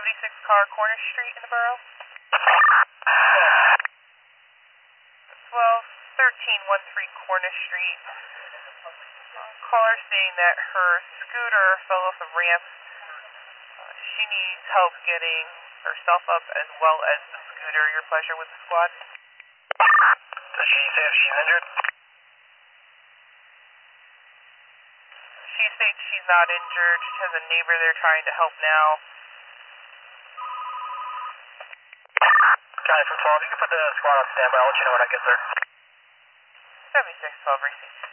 76 car Corner Street in the borough. 1213 Corner Street. Caller saying that her scooter fell off the ramp. She needs help getting herself up as well as the scooter. Your pleasure with the squad. Does she say if she's injured? She states she's not injured. She has a neighbor there trying to help now. Johnny from 12, you can put the squad on standby. I'll let you know when I get there. 7612 Racing.